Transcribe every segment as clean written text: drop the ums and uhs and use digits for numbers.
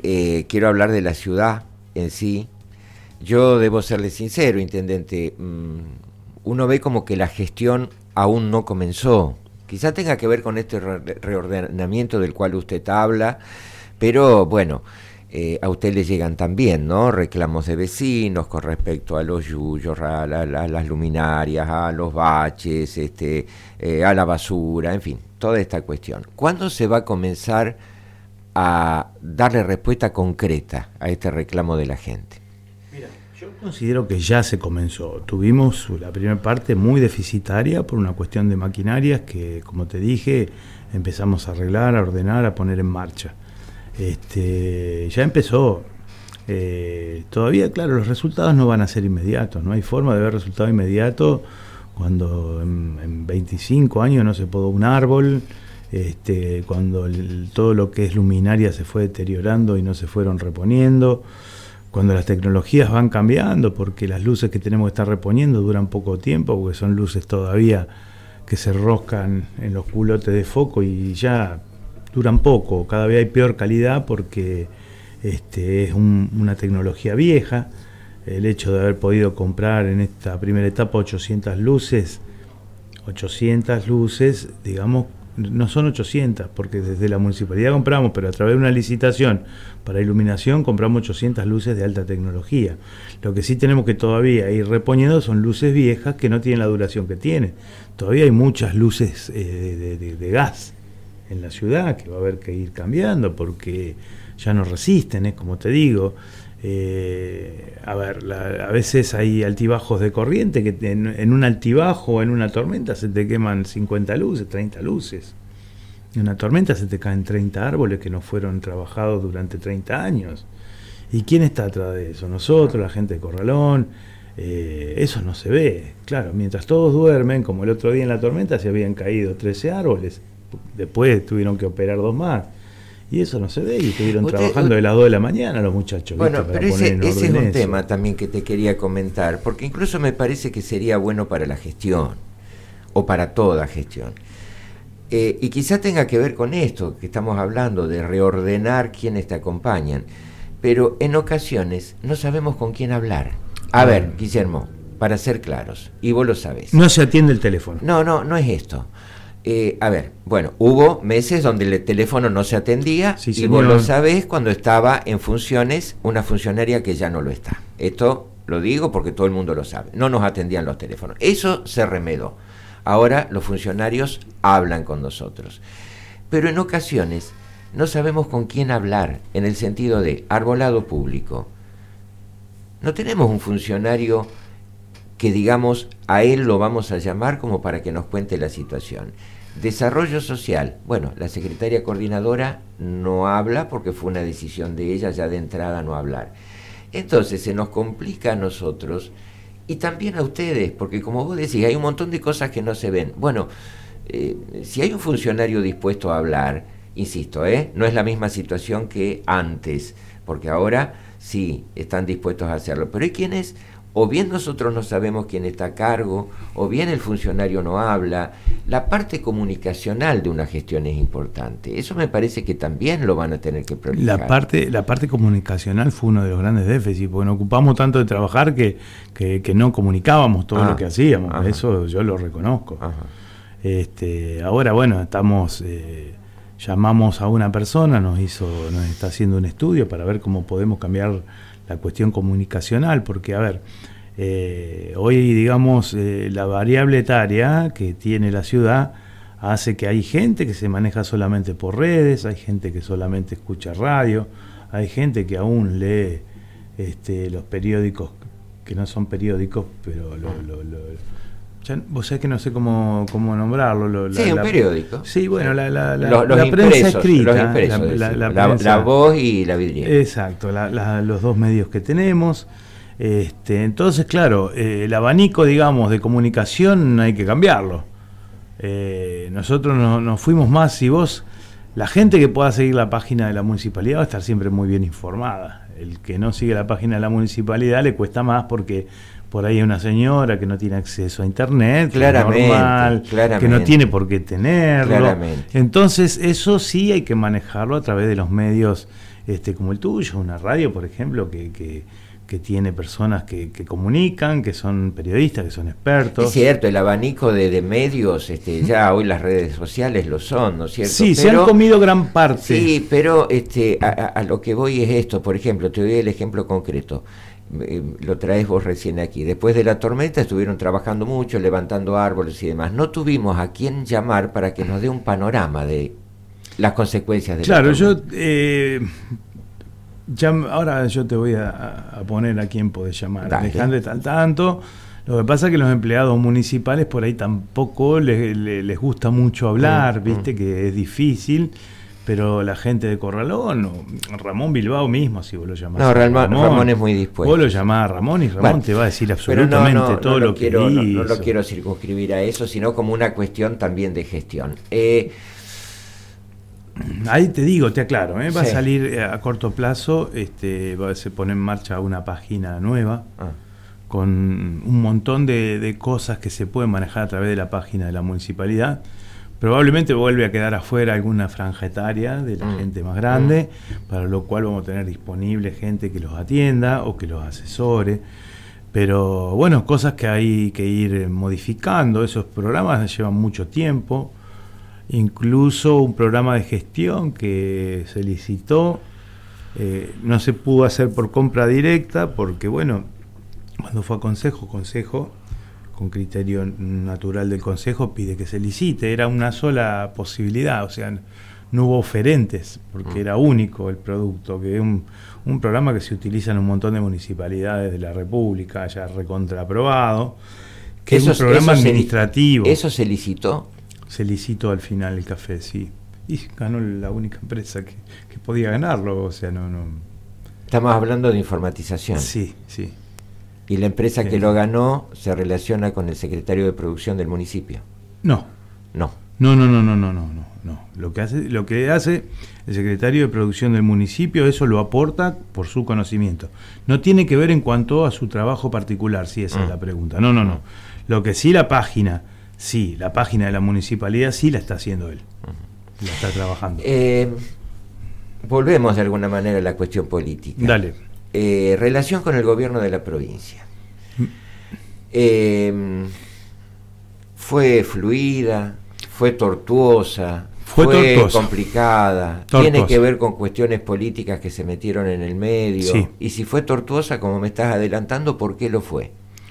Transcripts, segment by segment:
quiero hablar de la ciudad en sí. Yo debo serle sincero, intendente, uno ve como que la gestión aún no comenzó. Quizá tenga que ver con este reordenamiento del cual usted habla, pero bueno, a usted le llegan también, ¿no?, reclamos de vecinos con respecto a los yuyos, a las luminarias, a los baches, a la basura, en fin, toda esta cuestión. ¿Cuándo se va a comenzar a darle respuesta concreta a este reclamo de la gente? Mira, yo considero que ya se comenzó. Tuvimos la primera parte muy deficitaria por una cuestión de maquinarias que, como te dije, empezamos a arreglar, a ordenar, a poner en marcha. Ya empezó. Todavía, claro, los resultados no van a ser inmediatos. No hay forma de ver resultado inmediato cuando en 25 años no se podó un árbol, cuando todo lo que es luminaria se fue deteriorando y no se fueron reponiendo, cuando las tecnologías van cambiando, porque las luces que tenemos que estar reponiendo duran poco tiempo, porque son luces todavía que se roscan en los culotes de foco y ya duran poco, cada vez hay peor calidad porque es una tecnología vieja. El hecho de haber podido comprar en esta primera etapa 800 luces, digamos, no son 800, porque desde la municipalidad compramos, pero a través de una licitación para iluminación compramos 800 luces de alta tecnología. Lo que sí tenemos que todavía ir reponiendo son luces viejas que no tienen la duración que tienen. Todavía hay muchas luces de gas en la ciudad que va a haber que ir cambiando porque ya no resisten, como te digo. A veces hay altibajos de corriente que en un altibajo o en una tormenta se te queman 50 luces, 30 luces. En una tormenta se te caen 30 árboles que no fueron trabajados durante 30 años. ¿Y quién está atrás de eso? Nosotros, la gente de Corralón. Eso no se ve. Claro, mientras todos duermen, como el otro día en la tormenta se habían caído 13 árboles. Después tuvieron que operar 2 más. Y eso no se ve, y estuvieron trabajando de las 2 de la mañana los muchachos. Bueno, ¿viste? pero ese es un tema también que te quería comentar, porque incluso me parece que sería bueno para la gestión, o para toda gestión. Y quizá tenga que ver con esto que estamos hablando, de reordenar quienes te acompañan, pero en ocasiones no sabemos con quién hablar. A ver, Guillermo, para ser claros, y vos lo sabés. No se atiende el teléfono. No es esto. Hubo meses donde el teléfono no se atendía, sí, y vos lo sabés, cuando estaba en funciones una funcionaria que ya no lo está. Esto lo digo porque todo el mundo lo sabe. No nos atendían los teléfonos. Eso se remedó. Ahora los funcionarios hablan con nosotros. Pero en ocasiones no sabemos con quién hablar, en el sentido de arbolado público. No tenemos un funcionario que, digamos, a él lo vamos a llamar como para que nos cuente la situación. Desarrollo social, bueno, la secretaria coordinadora no habla porque fue una decisión de ella ya de entrada no hablar. Entonces se nos complica a nosotros y también a ustedes, porque como vos decís, hay un montón de cosas que no se ven. Bueno, si hay un funcionario dispuesto a hablar, insisto, no es la misma situación que antes, porque ahora sí están dispuestos a hacerlo, pero hay quienes, o bien nosotros no sabemos quién está a cargo, o bien el funcionario no habla. La parte comunicacional de una gestión es importante. Eso me parece que también lo van a tener que priorizar. La parte comunicacional fue uno de los grandes déficits, porque nos ocupamos tanto de trabajar que no comunicábamos todo lo que hacíamos. Ajá. Eso yo lo reconozco. Ajá. Ahora, bueno, llamamos a una persona, nos está haciendo un estudio para ver cómo podemos cambiar la cuestión comunicacional, porque, a ver, hoy, digamos, la variable etaria que tiene la ciudad hace que hay gente que se maneja solamente por redes, hay gente que solamente escucha radio, hay gente que aún lee los periódicos que no son periódicos, pero ya, vos sabés que no sé cómo nombrarlo. Un periódico. Sí, bueno, la los prensa escrita. Los impresos, la Voz y la Vidriera. Exacto, los dos medios que tenemos. Entonces, claro, el abanico, digamos, de comunicación hay que cambiarlo. Nosotros nos fuimos más, la gente que pueda seguir la página de la municipalidad va a estar siempre muy bien informada. El que no sigue la página de la municipalidad le cuesta más porque por ahí hay una señora que no tiene acceso a internet, claramente, que no tiene por qué tenerlo. Claramente. Entonces eso sí hay que manejarlo a través de los medios como el tuyo, una radio, por ejemplo, que tiene personas que comunican, que son periodistas, que son expertos. Es cierto, el abanico de medios, ya hoy las redes sociales lo son, ¿no es cierto? Sí, se han comido gran parte. Sí, pero a lo que voy es esto, por ejemplo, te doy el ejemplo concreto. Lo traes vos recién aquí. Después de la tormenta estuvieron trabajando mucho, levantando árboles y demás. No tuvimos a quién llamar para que nos dé un panorama de las consecuencias de la tormenta. Ahora yo te voy a poner a quién podés llamar. Dale. Alejandro está al tanto. Lo que pasa es que los empleados municipales por ahí tampoco les gusta mucho hablar, viste que es difícil. Pero la gente de Corralón, Ramón Bilbao mismo, si vos lo llamás. No, Ramón es muy dispuesto. Vos lo llamás a Ramón y Ramón te va a decir absolutamente todo lo que hizo. No lo quiero circunscribir a eso, sino como una cuestión también de gestión. Ahí te digo, te aclaro, va a Sí. salir a corto plazo, se pone en marcha una página nueva con un montón de cosas que se pueden manejar a través de la página de la municipalidad. Probablemente vuelve a quedar afuera alguna franja etaria de la gente más grande, para lo cual vamos a tener disponible gente que los atienda o que los asesore. Pero bueno, cosas que hay que ir modificando. Esos programas llevan mucho tiempo. Incluso un programa de gestión que se licitó, no se pudo hacer por compra directa porque, bueno, cuando fue a consejo con criterio natural del Consejo pide que se licite, era una sola posibilidad, o sea, no hubo oferentes, porque era único el producto, que es un programa que se utiliza en un montón de municipalidades de la República, ya recontraaprobado, que es un programa administrativo. ¿Eso se licitó? Se licitó al final el café, sí, y ganó la única empresa que podía ganarlo, o sea, no. Estamos hablando de informatización. Sí, sí. ¿Y la empresa que lo ganó se relaciona con el secretario de producción del municipio? No. No. Lo que hace el secretario de producción del municipio, eso lo aporta por su conocimiento. No tiene que ver en cuanto a su trabajo particular, si esa es la pregunta. No. Lo que sí la página de la municipalidad sí la está haciendo él. La está trabajando. Volvemos de alguna manera a la cuestión política. Dale. Relación con el gobierno de la provincia. ¿Fue fluida? ¿Fue tortuosa? ¿Fue tortuosa. Complicada? ¿Tiene que ver con cuestiones políticas que se metieron en el medio? Sí. Y si fue tortuosa, como me estás adelantando, ¿por qué lo fue?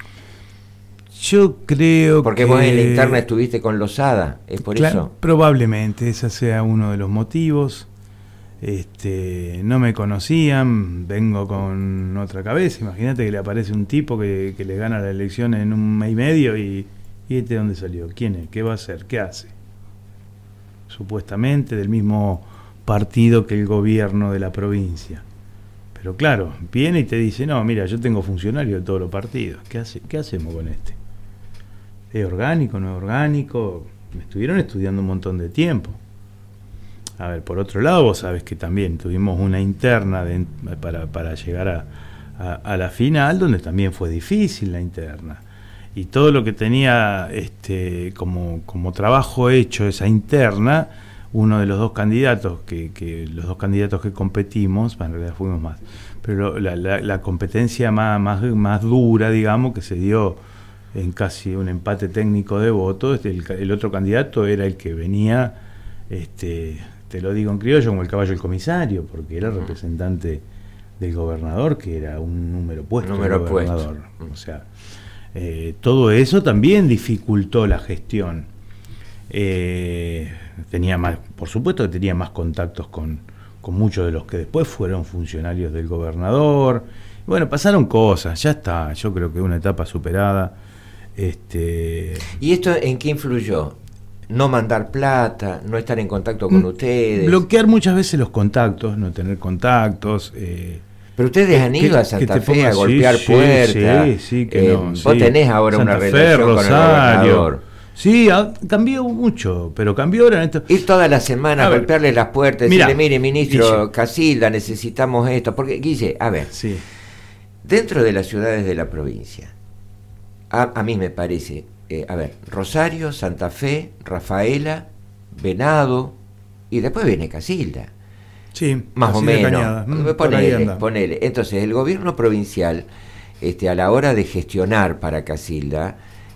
Yo creo Porque vos en la interna estuviste con Lozada, ¿es por eso? Probablemente ese sea uno de los motivos. No me conocían, vengo con otra cabeza. Imagínate que le aparece un tipo que le gana la elección en un mes y medio y ¿de dónde salió? ¿Quién es? ¿Qué va a hacer? ¿Qué hace? Supuestamente del mismo partido que el gobierno de la provincia. Pero claro, viene y te dice, no, mira, yo tengo funcionarios de todos los partidos. ¿Qué hacemos con este? ¿Es orgánico? ¿No es orgánico? Me estuvieron estudiando un montón de tiempo. A ver, por otro lado, vos sabés que también tuvimos una interna para llegar a la final, donde también fue difícil la interna. Y todo lo que tenía como trabajo hecho esa interna, uno de los dos candidatos los dos candidatos que competimos, en realidad fuimos más, pero la competencia más dura, digamos, que se dio en casi un empate técnico de votos, el otro candidato era el que venía, te lo digo en criollo, como el caballo del comisario, porque era representante del gobernador, que era un número puesto del gobernador. O sea, todo eso también dificultó la gestión. Tenía más, por supuesto que tenía más contactos con muchos de los que después fueron funcionarios del gobernador. Bueno, pasaron cosas, ya está, yo creo que una etapa superada. ¿Y esto en qué influyó? No mandar plata, no estar en contacto con ustedes. Bloquear muchas veces los contactos, no tener contactos. Pero ustedes han ido a Santa Fe a golpear puertas. Sí, vos tenés ahora Santa una Fe, relación con el gobernador. Sí, cambió mucho, pero cambió ahora. Ir toda la semana a golpearle las puertas, decirle, mire, ministro Guille, Casilda, necesitamos esto. Porque, Guille, a ver, sí. Dentro de las ciudades de la provincia, a mí me parece, Rosario, Santa Fe, Rafaela, Venado, y después viene Casilda. Sí, más o menos. Ponele. Entonces, el gobierno provincial, a la hora de gestionar para Casilda,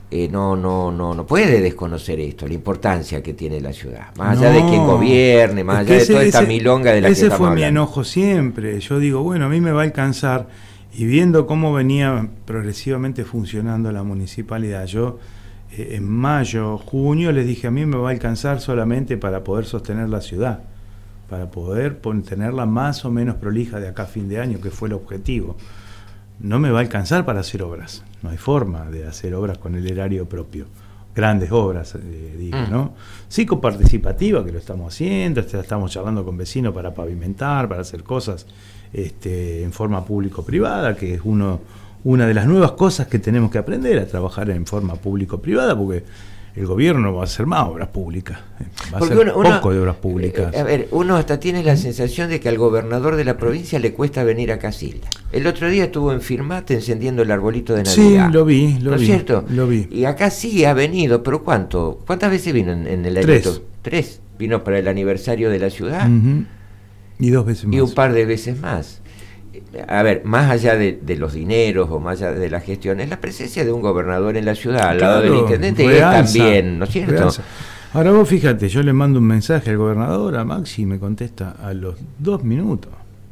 no puede desconocer esto, la importancia que tiene la ciudad, más allá de quien gobierne, más allá de toda esta milonga de la que estamos hablando. Ese fue mi enojo siempre. Yo digo, bueno, a mí me va a alcanzar, y viendo cómo venía progresivamente funcionando la municipalidad, yo en mayo, junio les dije, a mí me va a alcanzar solamente para poder sostener la ciudad, para poder tenerla más o menos prolija de acá a fin de año, que fue el objetivo. No me va a alcanzar para hacer obras, no hay forma de hacer obras con el erario propio, grandes obras, digo, ¿no? Sí, coparticipativa, que lo estamos haciendo, estamos charlando con vecinos para pavimentar, para hacer cosas en forma público-privada, que es una de las nuevas cosas que tenemos que aprender, a trabajar en forma público-privada, porque el gobierno va a hacer más obras públicas, va a hacer poco de obras públicas. Uno hasta tiene la sensación de que al gobernador de la provincia le cuesta venir a Casilda. El otro día estuvo en Firmate encendiendo el arbolito de Navidad. Sí, lo vi. ¿No es cierto? Lo vi. Y acá sí ha venido, pero ¿cuántas veces vino en el año? 3. 3. Vino para el aniversario de la ciudad. Y 2 veces más. Y un par de veces más. A ver, más allá de los dineros o más allá de la gestión, es la presencia de un gobernador en la ciudad, al lado del intendente, realza, es también, ¿no es cierto? Realza. Ahora vos fíjate, yo le mando un mensaje al gobernador, a Maxi, y me contesta a los 2 minutos.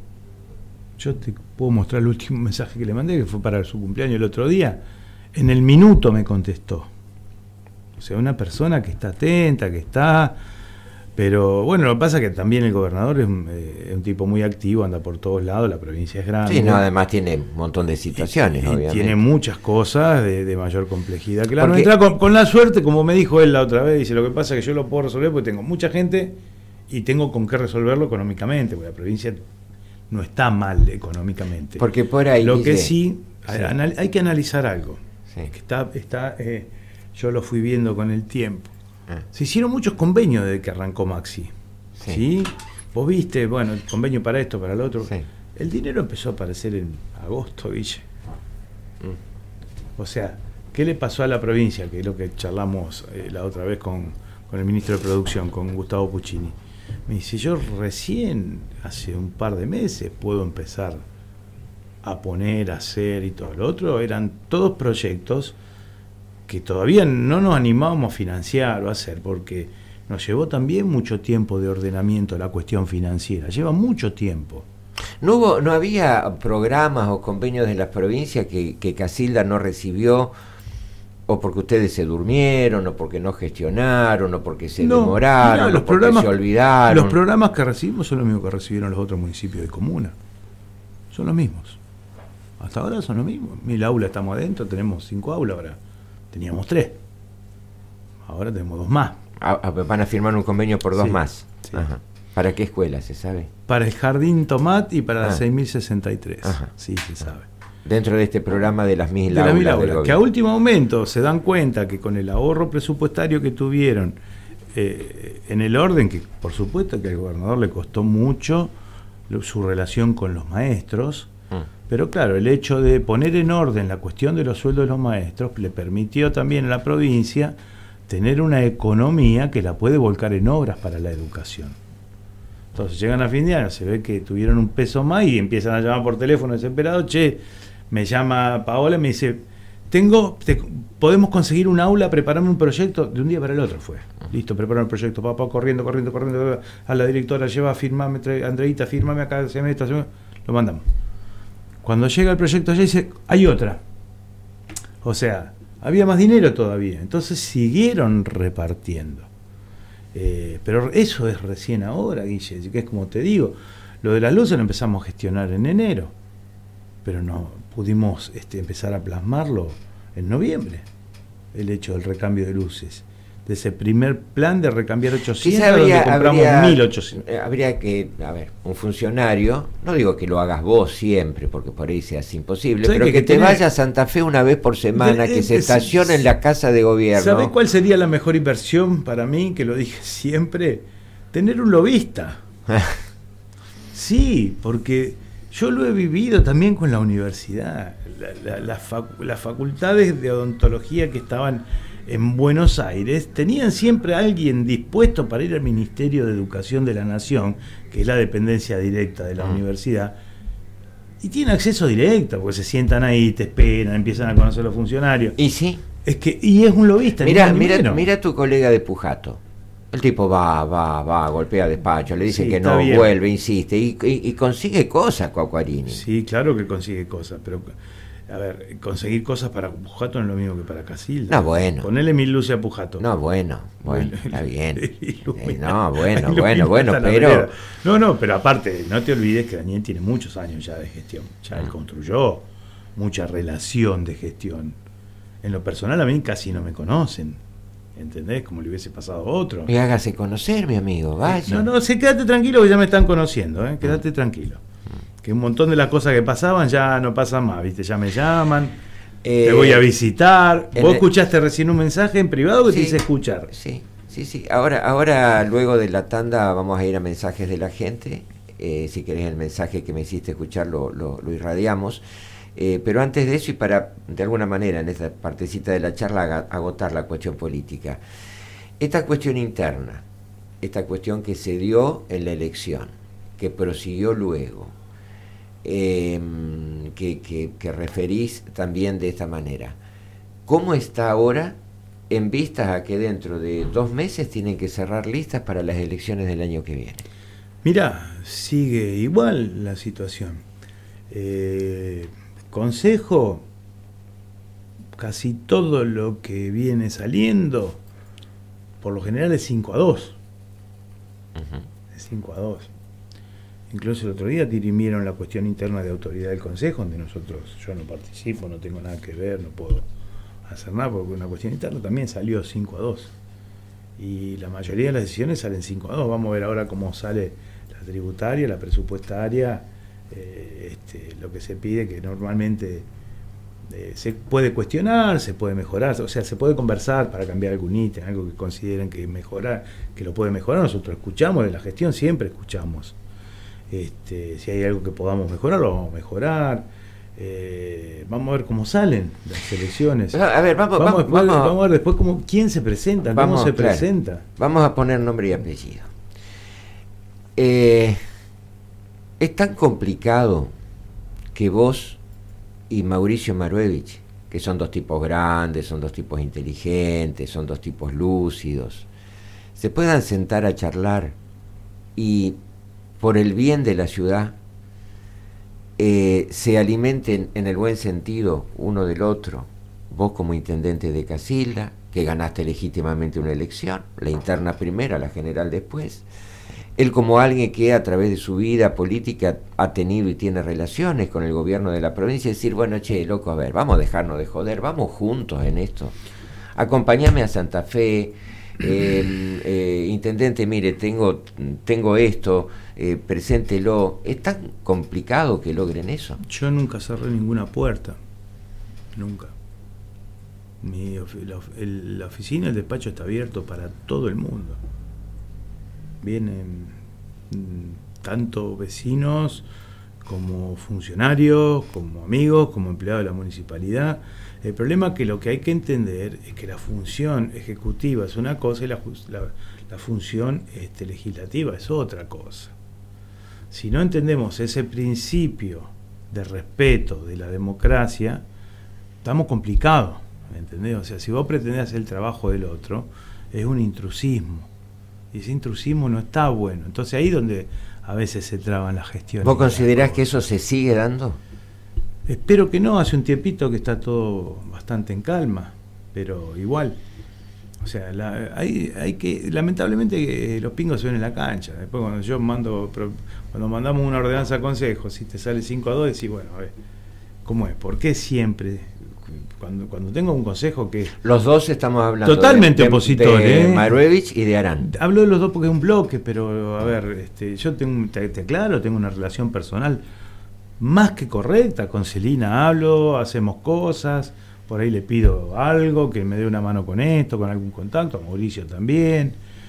Yo te puedo mostrar el último mensaje que le mandé, que fue para su cumpleaños el otro día. En el minuto me contestó. O sea, una persona que está atenta, que está... Pero bueno, lo que pasa es que también el gobernador es un tipo muy activo, anda por todos lados, la provincia es grande. Sí, no, además tiene un montón de situaciones, obviamente. Tiene muchas cosas de mayor complejidad que la nuestra, con la suerte, como me dijo él la otra vez, dice, lo que pasa es que yo lo puedo resolver porque tengo mucha gente y tengo con qué resolverlo económicamente, porque la provincia no está mal económicamente. Porque por ahí... Lo que sí, hay que analizar algo, que yo lo fui viendo con el tiempo. Se hicieron muchos convenios desde que arrancó Maxi. ¿Sí? Vos viste, bueno, el convenio para esto, para lo otro. Sí. El dinero empezó a aparecer en agosto, Guille. O sea, ¿qué le pasó a la provincia? Que es lo que charlamos la otra vez con el ministro de Producción, con Gustavo Puccini. Me dice, yo recién, hace un par de meses, puedo empezar a poner, a hacer y todo lo otro. Eran todos proyectos que todavía no nos animábamos a financiar o a hacer, porque nos llevó también mucho tiempo de ordenamiento la cuestión financiera, lleva mucho tiempo. ¿No había programas o convenios de las provincias que Casilda no recibió, o porque ustedes se durmieron, o porque no gestionaron, o porque se demoraron, o porque se olvidaron? Los programas que recibimos son los mismos que recibieron los otros municipios de comuna, son los mismos, hasta ahora son los mismos. 1000 aulas estamos adentro, tenemos 5 aulas ahora. Teníamos 3. Ahora tenemos 2 más. Van a firmar un convenio por 2 más. Sí. Ajá. ¿Para qué escuela se sabe? Para el Jardín Tomat y para la 6063. Sí, se sabe. Dentro de este programa de las 1000 aulas. Que a último momento se dan cuenta que con el ahorro presupuestario que tuvieron, en el orden, que por supuesto que al gobernador le costó mucho su relación con los maestros, pero claro, el hecho de poner en orden la cuestión de los sueldos de los maestros le permitió también a la provincia tener una economía que la puede volcar en obras para la educación. Entonces llegan a fin de año, se ve que tuvieron un peso más y empiezan a llamar por teléfono desesperados. Me llama Paola y me dice, podemos conseguir un aula, prepararme un proyecto. De un día para el otro fue. Listo, prepararon el proyecto, papá, corriendo, a la directora, lleva, firmame, Andreita, firmame acá, lo mandamos. Cuando llega el proyecto allá dice, hay otra. O sea, había más dinero todavía. Entonces siguieron repartiendo. Pero eso es recién ahora, Guille, que es como te digo, lo de las luces lo empezamos a gestionar en enero, pero no pudimos empezar a plasmarlo en noviembre, el hecho del recambio de luces. De ese primer plan de recambiar 800, donde compramos 1800. Habría que, un funcionario, no digo que lo hagas vos siempre, porque por ahí seas imposible, pero que te vaya a Santa Fe una vez por semana, que se estacione en la casa de gobierno. ¿Sabés cuál sería la mejor inversión para mí? Que lo dije siempre, tener un lobista. Sí, porque yo lo he vivido también con la universidad. Las facultades de odontología que estaban en Buenos Aires tenían siempre a alguien dispuesto para ir al Ministerio de Educación de la Nación, que es la dependencia directa de la universidad, y tienen acceso directo, porque se sientan ahí, te esperan, empiezan a conocer a los funcionarios. Y sí. Y es un lobista. Mira tu colega de Pujato. El tipo va, golpea despacho, le dice que no, bien. Vuelve, insiste, y consigue cosas, Cuacquiarini. Sí, claro que consigue cosas, pero a ver, conseguir cosas para Pujato no es lo mismo que para Casilda. No, bueno. Ponele 1000 luces a Pujato. No, bueno, está bien. Bueno, pero... No, pero aparte, no te olvides que Daniel tiene muchos años ya de gestión. Ya él construyó mucha relación de gestión. En lo personal a mí casi no me conocen. ¿Entendés? Como le hubiese pasado a otro. Y hágase conocer, mi amigo, vaya. No, quédate tranquilo que ya me están conociendo, ¿eh? Quédate tranquilo. Que un montón de las cosas que pasaban ya no pasan más, ¿viste? Ya me llaman, te voy a visitar. ¿Vos escuchaste recién un mensaje en privado que te hice escuchar? Sí. Ahora, luego de la tanda, vamos a ir a mensajes de la gente. Si querés el mensaje que me hiciste escuchar, lo irradiamos. Pero antes de eso, y para, de alguna manera, en esta partecita de la charla, agotar la cuestión política. Esta cuestión interna, esta cuestión que se dio en la elección, que prosiguió luego, que referís también de esta manera. ¿Cómo está ahora en vistas a que dentro de 2 meses tienen que cerrar listas para las elecciones del año que viene? Mirá, sigue igual la situación. Consejo, casi todo lo que viene saliendo, por lo general es 5-2. Es 5-2. Incluso el otro día dirimieron la cuestión interna de autoridad del Consejo, donde yo no participo, no tengo nada que ver, no puedo hacer nada, porque una cuestión interna también salió 5-2. Y la mayoría de las decisiones salen 5-2. Vamos a ver ahora cómo sale la tributaria, la presupuestaria, lo que se pide, que normalmente se puede cuestionar, se puede mejorar, o sea, se puede conversar para cambiar algún ítem, algo que consideren que lo puede mejorar. Nosotros escuchamos de la gestión, siempre escuchamos. Si hay algo que podamos mejorar, lo vamos a mejorar. Vamos a ver cómo salen las elecciones. A ver, vamos a ver después quién se presenta, cómo se presenta. Vamos a poner nombre y apellido. Es tan complicado que vos y Mauricio Maruevich, que son 2 tipos grandes, son 2 tipos inteligentes, son 2 tipos lúcidos, se puedan sentar a charlar y, por el bien de la ciudad, se alimenten en el buen sentido uno del otro. Vos como intendente de Casilda, que ganaste legítimamente una elección, la interna primero, la general después. Él como alguien que a través de su vida política ha tenido y tiene relaciones con el gobierno de la provincia, decir, bueno, loco, a ver, vamos a dejarnos de joder, vamos juntos en esto. Acompáñame a Santa Fe, intendente, mire, tengo esto, preséntelo. Es tan complicado que logren eso. Yo nunca cerré ninguna puerta, nunca. La oficina, el despacho está abierto para todo el mundo. Vienen tanto vecinos como funcionarios, como amigos, como empleados de la municipalidad. El problema es que lo que hay que entender es que la función ejecutiva es una cosa y la función legislativa es otra cosa. Si no entendemos ese principio de respeto de la democracia, estamos complicados, ¿entendés? O sea, si vos pretendés hacer el trabajo del otro, es un intrusismo. Y ese intrusismo no está bueno. Entonces ahí es donde a veces se traban las gestiones. ¿Vos considerás que eso se sigue dando? Espero que no. Hace un tiempito que está todo bastante en calma, pero igual. O sea, hay que, lamentablemente, los pingos se ven en la cancha. Después cuando mandamos una ordenanza a consejo, si te sale 5-2, decís, bueno, a ver, ¿cómo es? ¿Por qué siempre? Cuando tengo un consejo que... Los dos estamos hablando totalmente opositores, de Maruevich y de Arán. Hablo de los dos porque es un bloque, pero a ver, yo tengo una relación personal más que correcta. Con Celina hablo, hacemos cosas, por ahí le pido algo, que me dé una mano con esto, con algún contacto, a Mauricio también.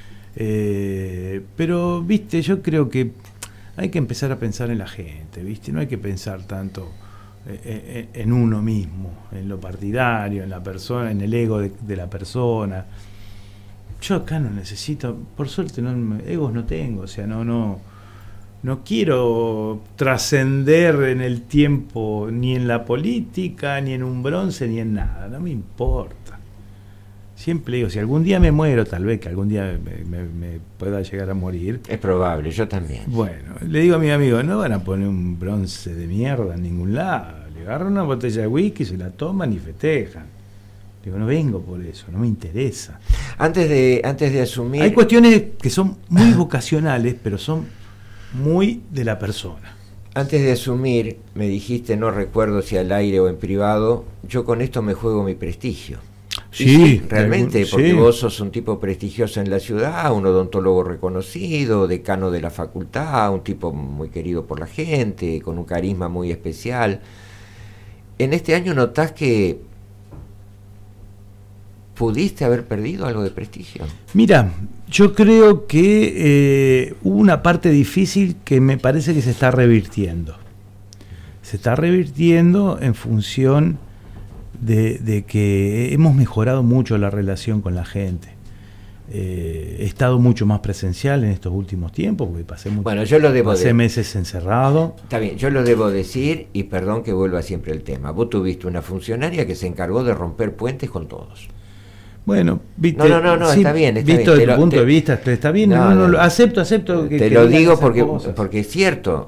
Pero, viste, yo creo que hay que empezar a pensar en la gente, viste, no hay que pensar tanto en uno mismo, en lo partidario, en la persona, en el ego de la persona. Yo acá no necesito, por suerte, egos no tengo, o sea, no quiero trascender en el tiempo, ni en la política, ni en un bronce, ni en nada, no me importa. Siempre digo, si algún día me muero, tal vez que algún día me pueda llegar a morir. Es probable, yo también. Bueno, le digo a mi amigo, no van a poner un bronce de mierda en ningún lado. Le agarran una botella de whisky, se la toman y festejan. Digo, no vengo por eso, no me interesa. Antes de asumir... Hay cuestiones que son muy vocacionales, pero son muy de la persona. Antes de asumir, me dijiste, no recuerdo si al aire o en privado, yo con esto me juego mi prestigio. Sí, realmente, porque sí. Vos sos un tipo prestigioso en la ciudad, un odontólogo reconocido, decano de la facultad, un tipo muy querido por la gente, con un carisma muy especial. ¿En este año notás que pudiste haber perdido algo de prestigio? Mira, yo creo que hubo una parte difícil que me parece que se está revirtiendo. Se está revirtiendo en función de que hemos mejorado mucho la relación con la gente. He estado mucho más presencial en estos últimos tiempos, porque pasé meses encerrado. Está bien, yo lo debo decir, y perdón que vuelva siempre el tema. Vos tuviste una funcionaria que se encargó de romper puentes con todos. Bueno, viste, no, sí, está bien. Visto desde tu punto de vista, está bien. Acepto que te lo digo porque es cierto.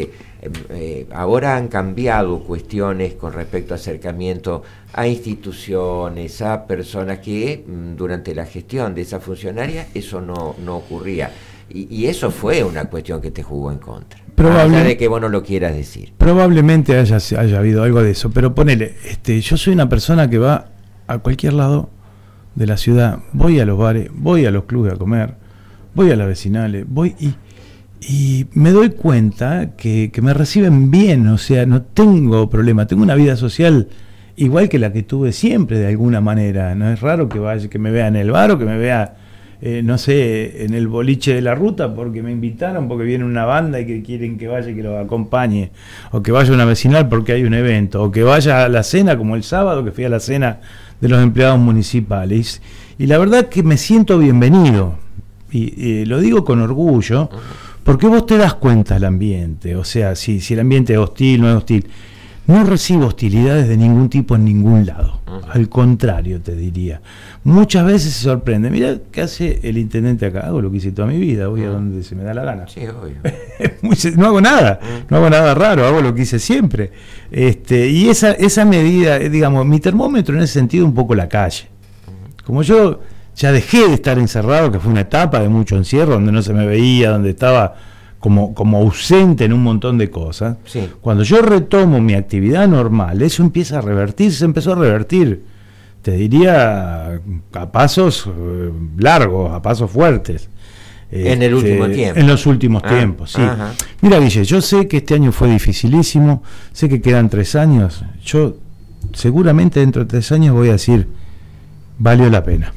Ahora han cambiado cuestiones con respecto a acercamiento a instituciones, a personas que durante la gestión de esa funcionaria eso no ocurría. Y eso fue una cuestión que te jugó en contra. Probablemente de que vos no lo quieras decir. Probablemente haya habido algo de eso, pero ponele, yo soy una persona que va a cualquier lado de la ciudad, voy a los bares, voy a los clubes a comer, voy a las vecinales, voy y me doy cuenta que me reciben bien, o sea, no tengo problema, tengo una vida social igual que la que tuve siempre de alguna manera. No es raro que me vea en el bar o que me vea, no sé, en el boliche de la ruta porque me invitaron, porque viene una banda y que quieren que vaya y que los acompañe, o que vaya a una vecinal porque hay un evento, o que vaya a la cena como el sábado que fui a la cena de los empleados municipales, y la verdad que me siento bienvenido, y lo digo con orgullo, porque vos te das cuenta del ambiente, o sea, si el ambiente es hostil, no es hostil. No recibo hostilidades de ningún tipo en ningún lado, al contrario te diría. Muchas veces se sorprende, mirá qué hace el intendente acá, hago lo que hice toda mi vida, voy a donde se me da la gana. Sí, obvio. No hago nada raro, hago lo que hice siempre. Y esa medida, digamos, mi termómetro en ese sentido un poco la calle. Como yo ya dejé de estar encerrado, que fue una etapa de mucho encierro, donde no se me veía, donde estaba como ausente en un montón de cosas. Sí. Cuando yo retomo mi actividad normal, eso empieza a revertir, se empezó a revertir, te diría, a pasos largos, a pasos fuertes. En el último tiempo. En los últimos tiempos, sí. Ajá. Mira, Guille, yo sé que este año fue dificilísimo, sé que quedan 3 años, yo seguramente dentro de 3 años voy a decir, valió la pena.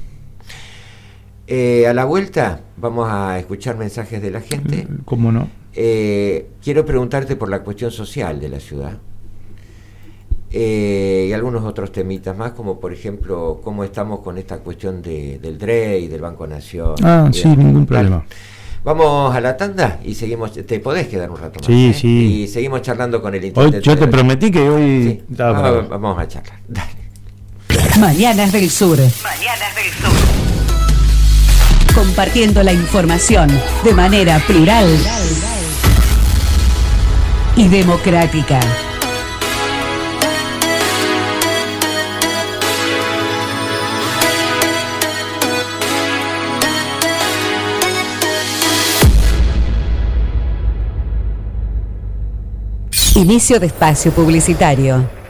A la vuelta vamos a escuchar mensajes de la gente. ¿Cómo no? Quiero preguntarte por la cuestión social de la ciudad y algunos otros temitas más, como por ejemplo cómo estamos con esta cuestión del DRE y del Banco Nación. Sí, ningún problema. Vamos a la tanda y seguimos. Te podés quedar un rato más. Sí. Y seguimos charlando con el intendente. Hoy yo te prometí que hoy sí. Vamos a charlar. Dale. Mañanas del Sur. Compartiendo la información de manera plural y democrática. Inicio de espacio publicitario.